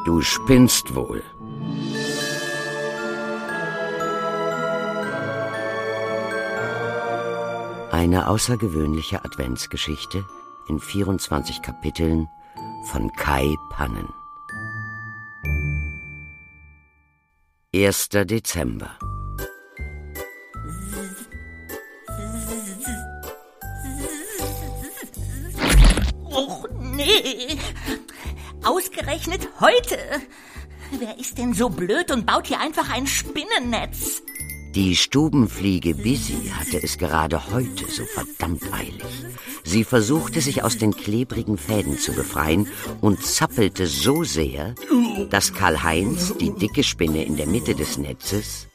Du spinnst wohl. Eine außergewöhnliche Adventsgeschichte in 24 Kapiteln von Kai Pannen. 1. Dezember. Och nee, ausgerechnet heute. Wer ist denn so blöd und baut hier einfach ein Spinnennetz? Die Stubenfliege Busy hatte es gerade heute so verdammt eilig. Sie versuchte, sich aus den klebrigen Fäden zu befreien und zappelte so sehr, dass Karl-Heinz, die dicke Spinne in der Mitte des Netzes,